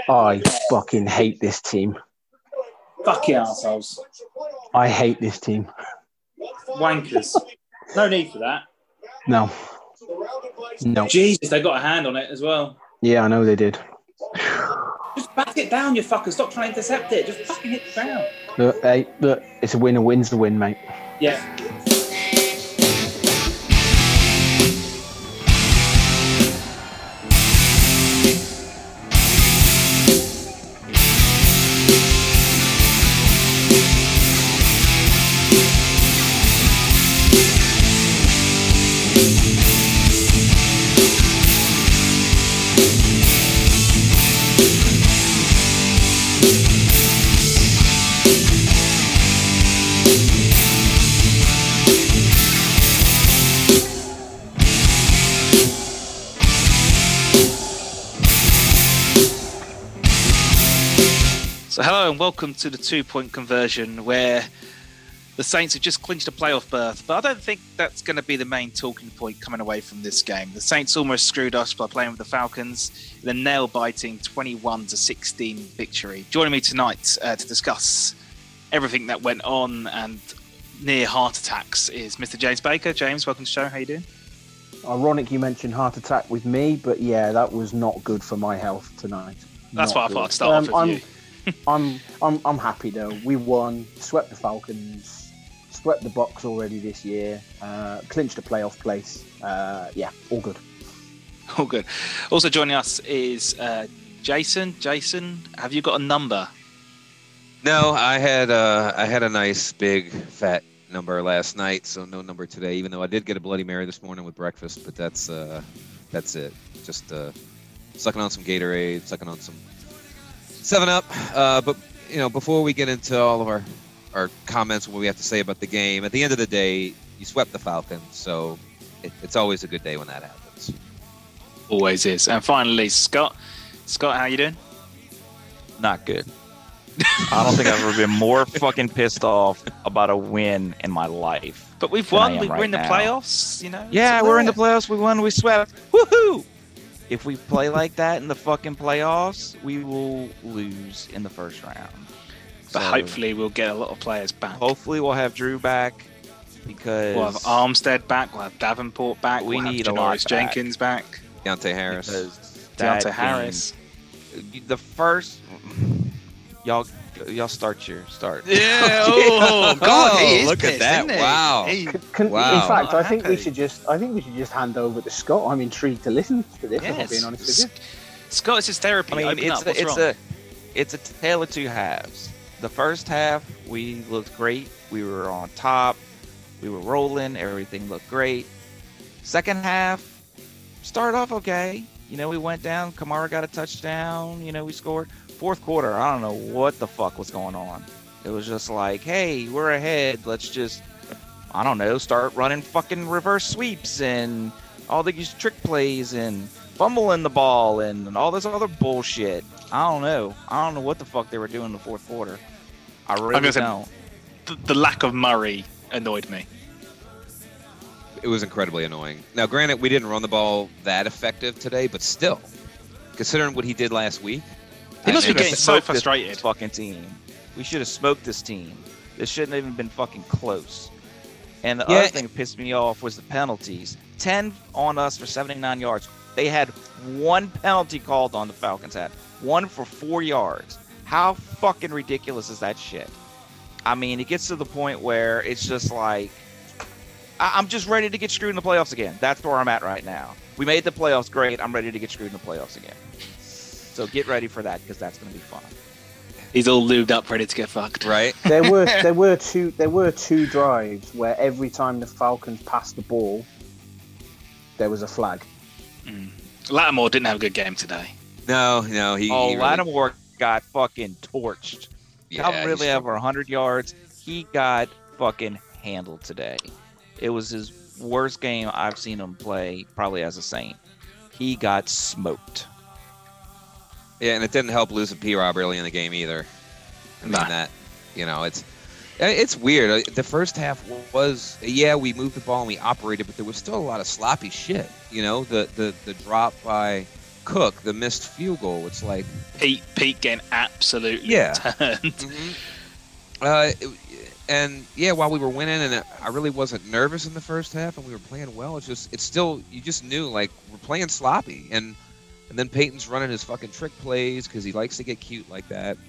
I fucking hate this team. Fucking assholes. I hate this team. Wankers. No need for that. No. Jesus, they got a hand on it as well. Yeah, I know they did. Just back it down, you fucker. Stop trying to intercept it. Just fucking hit it down. Look, it's a win. A win's the win, mate. Yeah. So hello and welcome to the 2-point conversion where the Saints have just clinched a playoff berth, but I don't think that's going to be the main talking point coming away from this game. The Saints almost screwed us by playing with the Falcons in a nail-biting 21-16 victory. Joining me tonight to discuss everything that went on and near heart attacks is Mr. James Baker. James, welcome to the show. How you doing? Ironic you mentioned heart attack with me, but yeah, that was not good for my health tonight. That's why I thought I'd start off with you. I'm happy though. We won, swept the Falcons, swept the Bucs already this year, clinched a playoff place. Yeah, all good. All good. Also joining us is Jason. Jason, have you got a number? No, I had a nice big fat number last night, so no number today. Even though I did get a Bloody Mary this morning with breakfast, but that's it. Just sucking on some Gatorade, sucking on some 7-Up. But you know, before we get into all of our comments, what we have to say about the game, at the end of the day, you swept the Falcons, so it's always a good day when that happens. Always is. And finally, Scott. Scott, how you doing? Not good. I don't think I've ever been more fucking pissed off about a win in my life. But we've won. We're right in the now. playoffs, you know. Yeah, we're in the playoffs. We won. We swept. Woohoo! If we play like that in the fucking playoffs, we will lose in the first round. But hopefully we'll get a lot of players back. Hopefully we'll have Drew back because we'll have Armstead back. We'll have Davenport back. We need have a lot Janoris Jenkins back. Deontay Harris. Deontay Harris. The first... Y'all start your start. Yeah. Oh God! He is look pissed, at that! Wow. Wow. In fact, I think we should just hand over to Scott. I'm intrigued to listen to this. If I'm being honest with you. Scott, it's his therapy. I mean, Open it's a tale of two halves. The first half, we looked great. We were on top. We were rolling. Everything looked great. Second half, started off okay. You know, we went down. Kamara got a touchdown. You know, we scored. Fourth quarter, I don't know what the fuck was going on. It was just like, hey, we're ahead. Let's just, I don't know, start running fucking reverse sweeps and all these trick plays and fumbling the ball and all this other bullshit. I don't know what the fuck they were doing in the fourth quarter. I really don't. The lack of Murray annoyed me. It was incredibly annoying. Now, granted, we didn't run the ball that effective today, but still, considering what he did last week, He must be getting so Smoked frustrated. This fucking team. We should have smoked this team. This shouldn't have even been fucking close. And the other thing that pissed me off was the penalties. 10 on us for 79 yards. They had one penalty called on the Falcons had. One for 4 yards. How fucking ridiculous is that shit? I mean, it gets to the point where it's just like, I'm just ready to get screwed in the playoffs again. That's where I'm at right now. We made the playoffs great. I'm ready to get screwed in the playoffs again. So get ready for that because that's going to be fun. He's all lubed up, ready to get fucked. right? There were two drives where every time the Falcons passed the ball, there was a flag. Lattimore didn't have a good game today. No, he really... Lattimore got fucking torched. Yeah, Calvin Ridley he's- had over 100 yards. He got fucking handled today. It was his worst game I've seen him play, probably as a Saint. He got smoked. Yeah, and it didn't help losing P-Rob early in the game either. I mean, that, you know, it's weird. The first half was, we moved the ball and we operated, but there was still a lot of sloppy shit. You know, the drop by Cook, the missed field goal, it's like Pete getting absolutely Yeah. turned. And yeah, while we were winning, and I really wasn't nervous in the first half, and we were playing well. It's still, you just knew, like, we're playing sloppy, and then Peyton's running his fucking trick plays because he likes to get cute like that.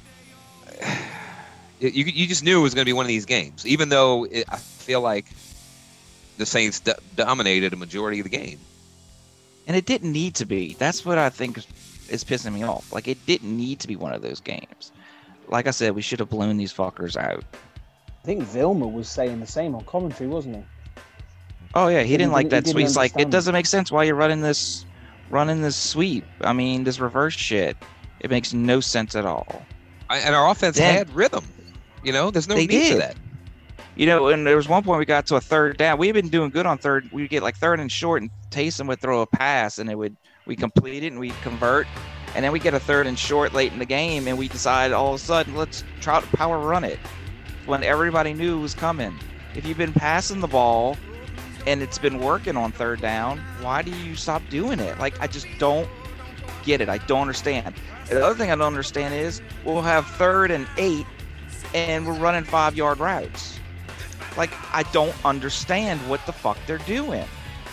You just knew it was going to be one of these games, even though I feel like the Saints dominated a majority of the game. And it didn't need to be. That's what I think is pissing me off. Like, it didn't need to be one of those games. Like I said, we should have blown these fuckers out. I think Vilma was saying the same on commentary, wasn't he? Oh yeah, he didn't like that he sweep. didn't He's like, it understand doesn't make sense why you're running this sweep. I mean, this reverse shit. It makes no sense at all. And our offense had rhythm. You know, there's no need to that. You know, and there was one point we got to a third down. We've been doing good on third. We'd get like third and short, and Taysom would throw a pass, and we complete it, and we'd convert. And then we get a third and short late in the game, and we decide all of a sudden, let's try to power run it when everybody knew it was coming. If you've been passing the ball and it's been working on third down, why do you stop doing it? Like, I just don't get it. I don't understand. And the other thing I don't understand is we'll have 3rd and 8 and we're running 5-yard routes. Like, I don't understand what the fuck they're doing.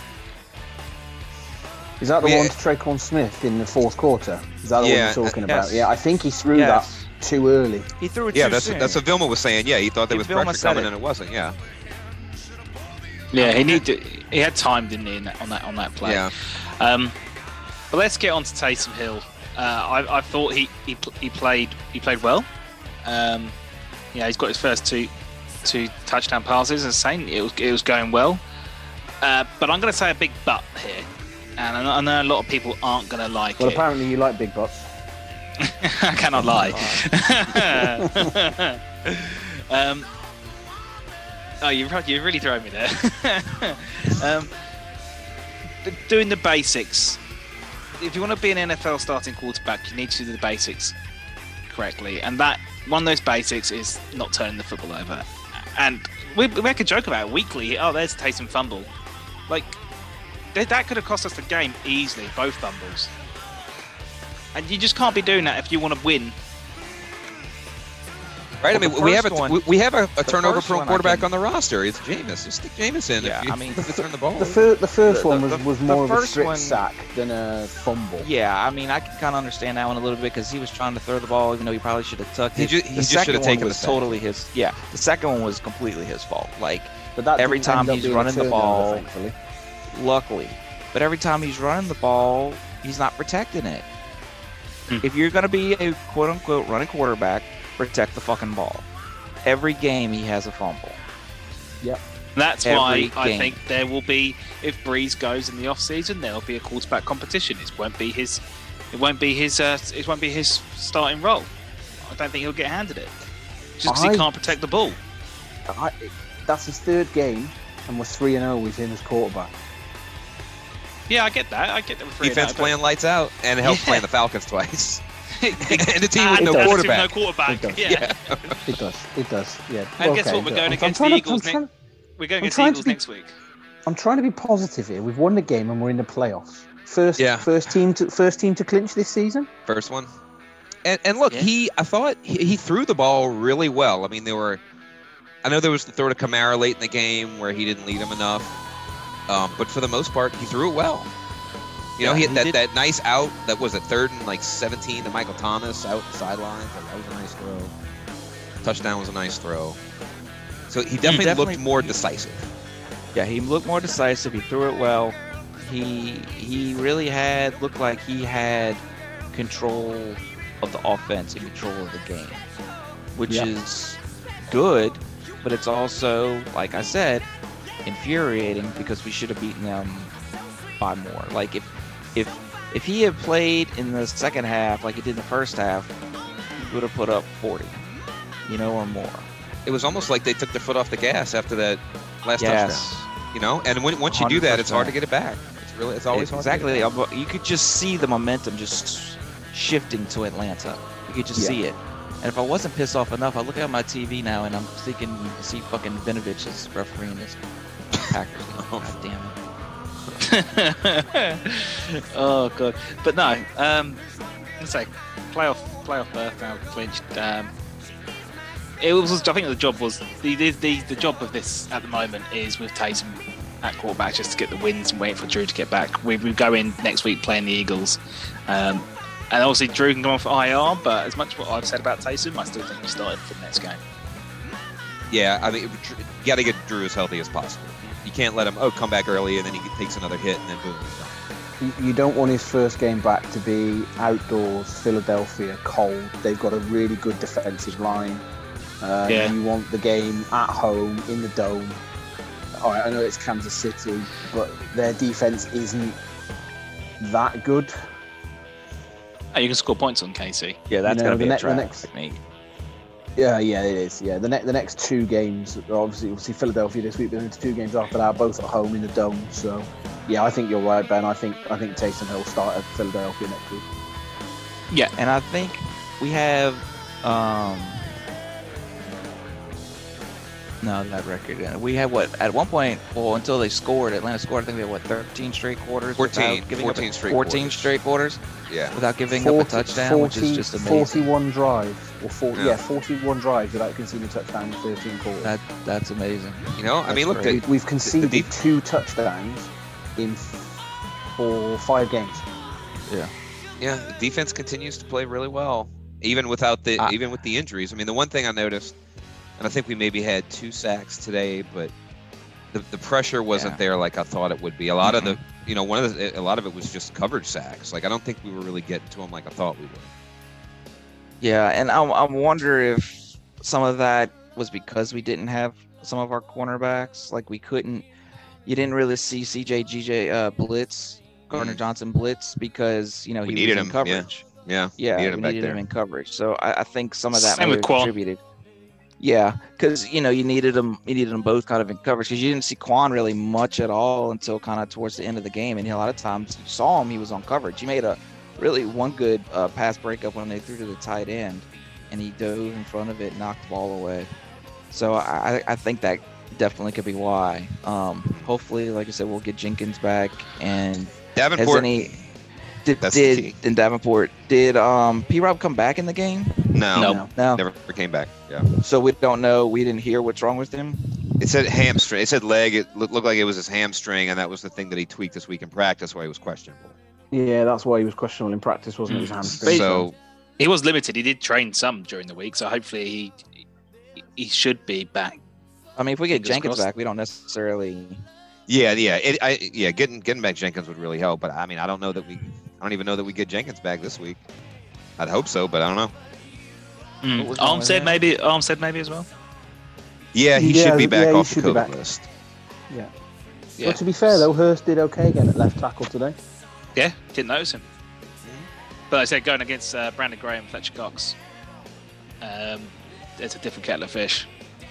Is that the one to Tre'Quan Smith in the fourth quarter? Is that the one you're talking about? Yes. Yeah, I think he threw that too early. He threw it too soon. That's what Vilma was saying. Yeah, he thought there was Vilma pressure said coming it. and it wasn't. Yeah. Yeah, he had time, didn't he, on that play? Yeah. But let's get on to Taysom Hill. I thought he played well. Yeah, he's got his first two touchdown passes, and saying it was going well. But I'm going to say a big but here, and I know a lot of people aren't going to like it. Well, apparently you like big butts. I cannot lie. You've really thrown me there. Doing the basics. If you want to be an NFL starting quarterback, you need to do the basics correctly, and that one of those basics is not turning the football over. And we make a joke about it weekly. Oh, there's a Taysom fumble. Like, that could have cost us the game easily, both fumbles. And you just can't be doing that if you want to win. Right. Well, I mean, we have a turnover first one prone quarterback on the roster. It's Jameis. Just stick Jameis in. Yeah, if you, I mean, if you turn the ball. The first one was more of a first strict one- sack than a fumble. Yeah, I mean, I can kind of understand that one a little bit because he was trying to throw the ball, even though he probably should have tucked He it. ju- he The just second should have one taken was the sack. totally his. Yeah, the second one was completely his fault. Like, But that every didn't time end up he's being a running the turnover, ball- thankfully. luckily, but every time he's running the ball, he's not protecting it. Hmm. If you're going to be a quote-unquote running quarterback, protect the fucking ball. Every game he has a fumble. That's Every why I game. think there will be, if Breeze goes in the off season, there'll be a quarterback competition. It won't be his starting role. I don't think he'll get handed it just because he can't protect the ball. That's his third game, and we're 3-0 with him as quarterback. Yeah, I get that. I get that. Defense playing lights out, and it helps playing the Falcons twice. and the team And with no does. quarterback. No quarterback. It does. Yeah. It does. Yeah. And guess what? We're going against the Eagles next. We're going against the Eagles next week. I'm trying to be positive here. We've won the game and we're in the playoffs. First team to clinch this season. First one. And look, Yeah. I thought he threw the ball really well. I mean, I know there was the throw to Kamara late in the game where he didn't lead him enough. But for the most part, he threw it well. You know, he had that nice out that was at 3rd and 17 to Michael Thomas out the sidelines. That was a nice throw. Touchdown was a nice throw. So he definitely looked more decisive. Yeah, he looked more decisive. He threw it well. He really looked like he had control of the offense and control of the game, which is good, but it's also, like I said, infuriating because we should have beaten them by more. Like, if he had played in the second half like he did in the first half, he would have put up 40, or more. It was almost like they took their foot off the gas after that last touchdown. And once you do that, it's hard to get it back. It's always hard. Exactly. You could just see the momentum just shifting to Atlanta. You could just see it. And if I wasn't pissed off enough, I look at my TV now and I'm thinking to see fucking Vinovich as refereeing this Packers game. God damn it. Oh god, but no. Let's say playoff berth now clinched. It was. I think the job was the job of this at the moment is with Taysom at quarterback just to get the wins and wait for Drew to get back. We go in next week playing the Eagles, and obviously Drew can go off IR. But as much as what I've said about Taysom, I still think he's starting for the next game. Yeah, I mean, you got to get Drew as healthy as possible. You can't let him come back early and then he takes another hit and then boom, he's done. You don't want his first game back to be outdoors, Philadelphia, cold. They've got a really good defensive line. You want the game at home in the dome. All right, I know it's Kansas City, but their defense isn't that good. Oh, you can score points on KC. Yeah, that's going to be a trap next technique. Yeah, it is. Yeah, the next two games, obviously, we'll see Philadelphia this week, but the two games after that, both at home in the dome. So, yeah, I think you're right, Ben. I think Taysom Hill start at Philadelphia next week. Yeah, and I think we have that record. We have at one point, until they scored, Atlanta scored. I think they had 13 straight quarters. 14 straight quarters. Yeah, without giving up a touchdown, which is just amazing. 41 drives, 41 drives without conceding a touchdown in 13 quarters. That's amazing. I mean, look, we've conceded 2 touchdowns in 5 games. Yeah, the defense continues to play really well, even without even with the injuries. I mean, the one thing I noticed, and I think we maybe had 2 sacks today, but the pressure wasn't there like I thought it would be. A lot of a lot of it was just coverage sacks. Like I don't think we were really getting to them like I thought we would. Yeah, and I wonder if some of that was because we didn't have some of our cornerbacks. Like you didn't really see CJ blitz, Gardner Johnson blitz because he needed was in coverage. Yeah, we needed him in coverage. So I think some of that Same with Quan. contributed. Yeah, because you needed them both kind of in coverage because you didn't see Quan really much at all until kind of towards the end of the game, and a lot of times you saw him, he was on coverage. He made one good pass breakup when they threw to the tight end, and he dove in front of it, knocked the ball away. So I think that definitely could be why. Hopefully, like I said, we'll get Jenkins back and Davenport. Did Davenport? Did P-Rob come back in the game? No, never came back. Yeah. So we don't know. We didn't hear what's wrong with him. It said hamstring. It said leg. It looked like it was his hamstring, and that was the thing that he tweaked this week in practice, why he was questionable. Yeah, that's why he was questionable in practice, wasn't it? His hamstring. So he was limited. He did train some during the week, so hopefully he should be back. I mean, if we get Jenkins back, we don't necessarily. Yeah. Getting back Jenkins would really help, but I mean, I don't even know that we get Jenkins back this week. I'd hope so, but I don't know. Armstead maybe as well. Yeah, he should be back off the COVID list. Yeah. But to be fair though, Hurst did okay again at left tackle today. Yeah, didn't notice him. But I said going against Brandon Graham, Fletcher Cox, it's a different kettle of fish.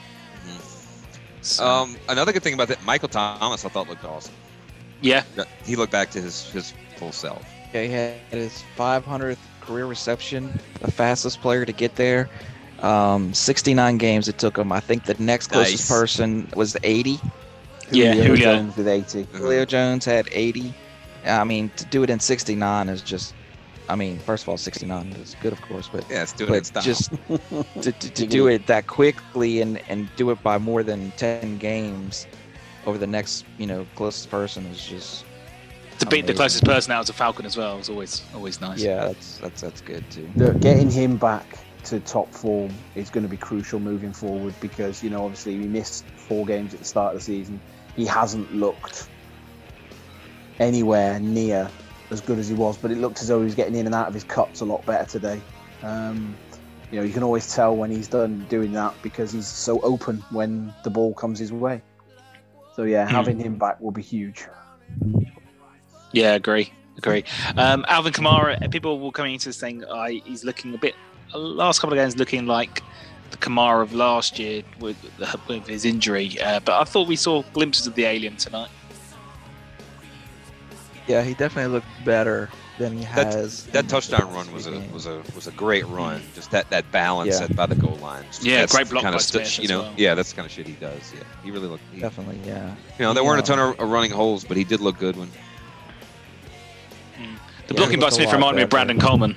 So. Another good thing about that, Michael Thomas, I thought looked awesome. Yeah, he looked back to his full self. Yeah, he had his 500th career reception, the fastest player to get there. 69 games it took him. I think the next closest person was 80. Julio Jones with 80. Julio Jones had 80. I mean, to do it in 69 is just. I mean, first of all, 69 is good, of course, but it's doing it style. Just to do it that quickly and do it by more than 10 games over the next, closest person is just to beat the closest person out as a Falcon as well is always nice. Yeah, that's good too. Getting him back to top form is going to be crucial moving forward because obviously we missed 4 games at the start of the season. He hasn't looked anywhere near as good as he was, but it looked as though he was getting in and out of his cuts a lot better today. You can always tell when he's done doing that because he's so open when the ball comes his way. So having him back will be huge. Yeah, agree. Alvin Kamara, people will coming into this thing. He's looking a bit. Last couple of games looking like the Kamara of last year with his injury, but I thought we saw glimpses of the alien tonight. Yeah, he definitely looked better. than he has. That touchdown run was a great run. Just that balance by the goal line. Great block by Smith as well. Yeah, that's the kind of shit he does. Yeah, he really looked. Definitely, yeah. There weren't a ton of running holes, but he did look good when. The blocking by Smith reminded me of Brandon Coleman.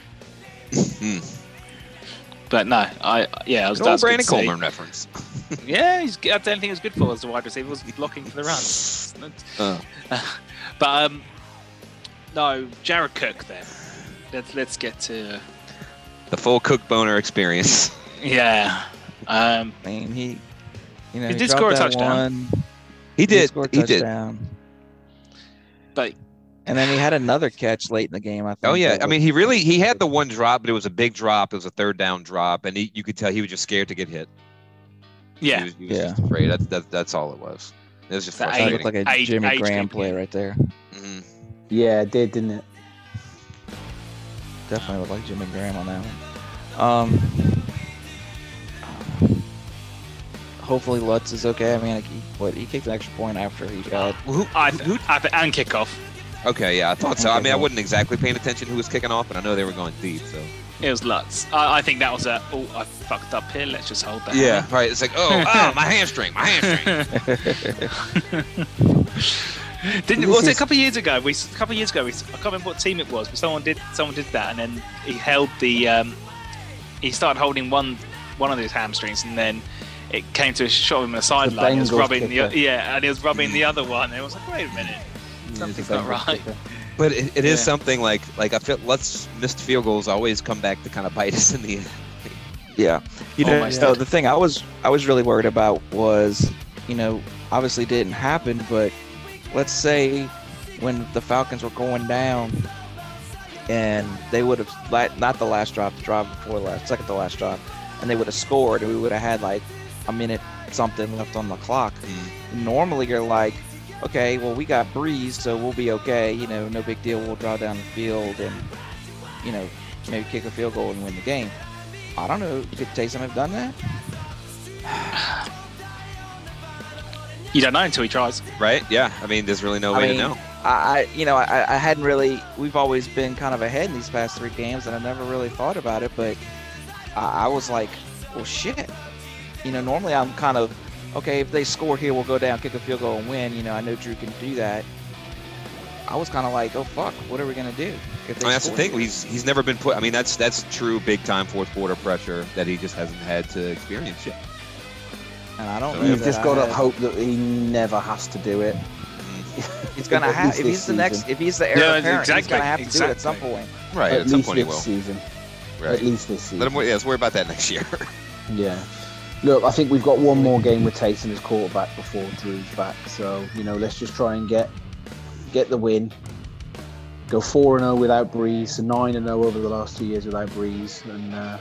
But no, that's Brandon Coleman reference. Yeah, that's the only thing he was good for as a wide receiver was blocking for the runs. But no, Jared Cook then. Let's get to the full Cook Boner experience. Yeah. I mean, he did score a touchdown. He did. He did. But and then he had another catch late in the game, I think. Oh yeah, I mean, he had the one drop, but it was a big drop. It was a third down drop, and you could tell he was just scared to get hit. Yeah, he was just afraid. That's all it was. It was just frustrating. It looked like a Jimmy Graham play right there. Mm-hmm. Yeah, it did, didn't it? Definitely looked like Jimmy Graham on that one. Hopefully Lutz is okay. I mean, he kicked an extra point after he got and kickoff. Okay, yeah, I thought so. I mean, I wasn't exactly paying attention who was kicking off, but I know they were going deep. So it was Lutz. I think that was I fucked up here. Let's just hold that. Yeah, right. It's like, my hamstring. Was it a couple of years ago? I can't remember what team it was, but someone did that, and then he held the. He started holding one of his hamstrings, and then it came to a shot of him on the sideline. He was rubbing and he was rubbing the other one. And it was like, wait a minute, something's not right. But it is something like I feel missed field goals always come back to kind of bite us in the end. Yeah, the thing I was really worried about was, obviously didn't happen, but let's say when the Falcons were going down and they would have not the last drop, the drive before last, second to last drop, and they would have scored, and we would have had like a minute something left on the clock. Normally you're like, okay, well, we got Breeze, so we'll be okay. No big deal. We'll draw down the field and, maybe kick a field goal and win the game. I don't know. Could Taysom have done that? You don't know until he tries. Right? Yeah. I mean, there's really no way to know. I hadn't really. We've always been kind of ahead in these past 3 games, and I never really thought about it. But I was like, well, shit. Normally I'm kind of, okay, if they score here, we'll go down, kick a field goal, and win. I know Drew can do that. I was kind of like, oh fuck, what are we gonna do? That's the thing. Here? He's never been put. I mean, that's true big time fourth quarter pressure that he just hasn't had to experience yet. And I don't. You've just got to hope that he never has to do it. He's gonna have. If he's the next, if he's the heir apparent, he's gonna have to do it at some point. Right. At some point he will. Season. Right. At least this season. Let's worry about that next year. Yeah. Look, I think we've got one more game with Taysom as quarterback before Drew's back. So, let's just try and get the win. Go 4-0 without Breeze, 9-0 over the last 2 years without Breeze. And,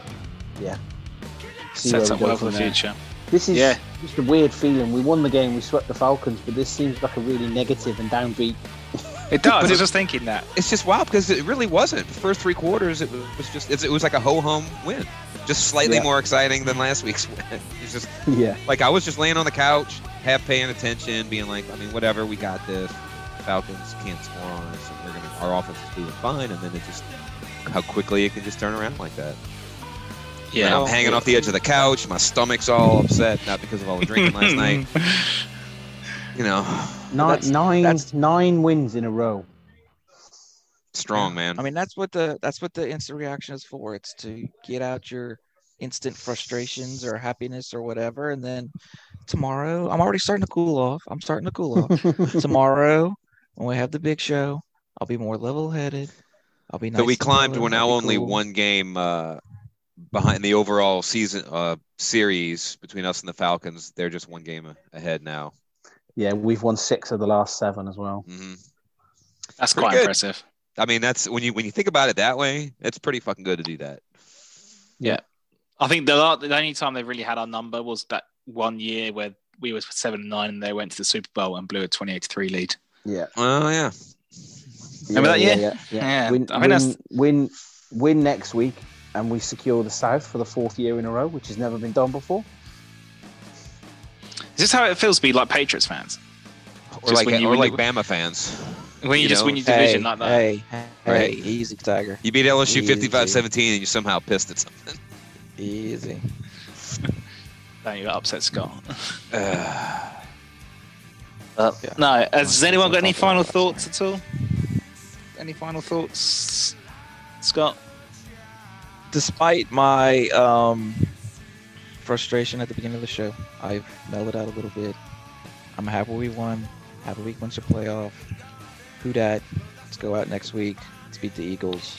sets up well for the future. This is just a weird feeling. We won the game, we swept the Falcons, but this seems like a really negative and downbeat. It does. I was just thinking that. It's just wild because it really wasn't. The first 3 quarters, it was like a ho-hum win. Just slightly more exciting than last week's win. It's just like I was just laying on the couch, half paying attention, being like, I mean, whatever, we got this. Falcons can't score on us, and our offense is doing fine. And then it just how quickly it can just turn around like that. Yeah, and I'm hanging off the edge of the couch. My stomach's all upset, not because of all the drinking last night. 9 wins in a row. Strong, man. I mean, that's what the instant reaction is for. It's to get out your instant frustrations or happiness or whatever, and then tomorrow, I'm already starting to cool off. Tomorrow, when we have the big show, I'll be more level-headed. I'll be nice. So we climbed. We're now only one game behind the overall season series between us and the Falcons. They're just one game ahead now. Yeah, we've won 6 of the last 7 as well. Mm-hmm. That's quite impressive. I mean, that's when you think about it that way, it's pretty fucking good to do that. Yeah. I think the only time they really had our number was that one year where we was 7-9 and they went to the Super Bowl and blew a 28-3 lead. Yeah. Oh yeah. Remember that year? Yeah. Win next week and we secure the South for the 4th year in a row, which has never been done before. Is this how it feels to be like Patriots fans? Or like Bama fans? When you just know, win your division like that. Hey, Right. easy, Tiger. You beat LSU Easy. 55-17 and you're somehow pissed at something. Easy. Don't you upset Scott. Uh, Yeah. No, has anyone got any Talk final about that, thoughts at all? Any final thoughts, Scott? Despite my frustration at the beginning of the show, I've mellowed out a little bit. I'm happy we won. Happy we clinched the playoff. Who dat? Let's go out next week. Let's beat the Eagles.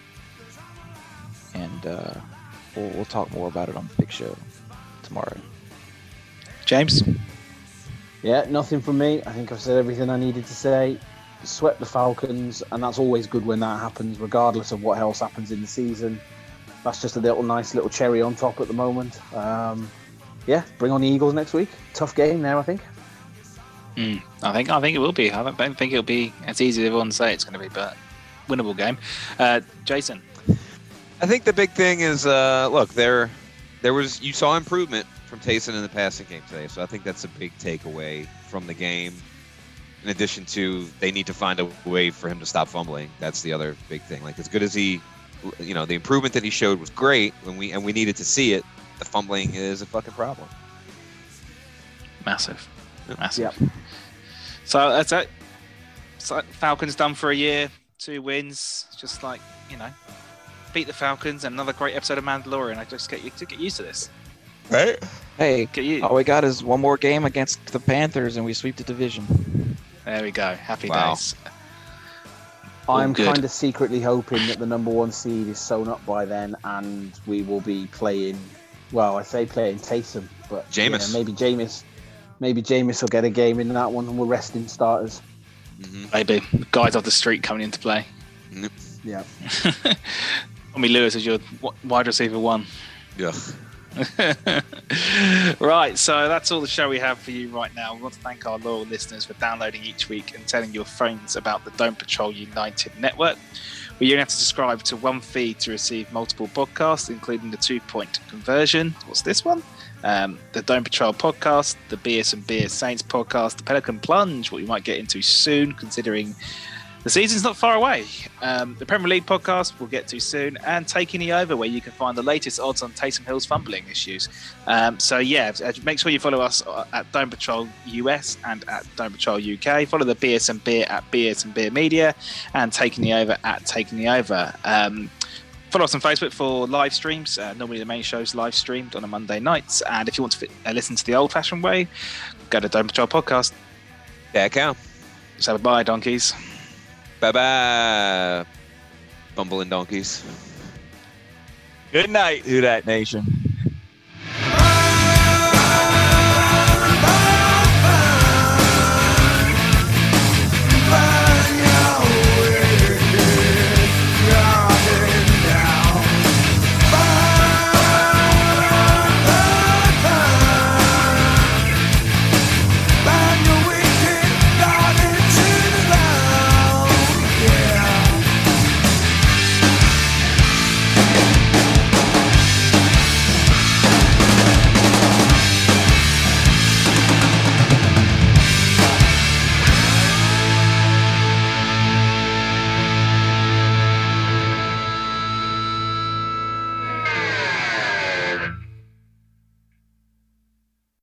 And we'll talk more about it on the big show tomorrow. James? Yeah, nothing from me. I think I've said everything I needed to say. Swept the Falcons, and that's always good when that happens, regardless of what else happens in the season. That's just a nice little cherry on top at the moment. Yeah, bring on the Eagles next week. Tough game there, I think. I think it will be. I don't think it'll be as easy as everyone say it's going to be, but winnable game. Jason? I think the big thing is, look, you saw improvement from Taysom in the passing game today, so I think that's a big takeaway from the game. In addition to, they need to find a way for him to stop fumbling. That's the other big thing. Like, as good as the improvement that he showed was great, we needed to see it. The fumbling is a fucking problem. Massive. Yep. So that's it. So Falcons done for a year, 2 wins. Just like, beat the Falcons and another great episode of Mandalorian. I just get used to this. Right? Hey, Get you. all we got is one more game against the Panthers, and we sweep the division. There we go. Happy Wow. days. I'm good. kind of secretly hoping that the number 1 seed is sewn up by then, and we will be playing. Well, I say playing Taysom, but Jameis. Maybe Jameis will get a game in that one, and we're resting starters. Mm-hmm. Maybe guys off the street coming into play. Yeah. Tommy Lewis is your wide receiver 1. Yeah. Right, so that's all the show we have for you right now. We want to thank our loyal listeners for downloading each week and telling your friends about the Dome Patrol United network. We only have to subscribe to one feed to receive multiple podcasts, including the 2-point conversion. What's this one? The Dome Patrol podcast, the BS and Beer Saints podcast, the Pelican Plunge, what we might get into soon, considering the season's not far away. The Premier League podcast we'll get to soon, and Taking the Over, where you can find the latest odds on Taysom Hill's fumbling issues. So yeah, make sure you follow us at Dome Patrol US and at Dome Patrol UK. Follow the BS and Beer at BS and Beer Media, and Taking the Over at Taking the Over. Follow us on Facebook for live streams. Normally the main show's live streamed on a Monday nights, and if you want to listen to the old-fashioned way, go to Dome Patrol podcast. Yeah, count. So bye, donkeys. Bye-bye, bumbling donkeys. Good night, Who Dat Nation.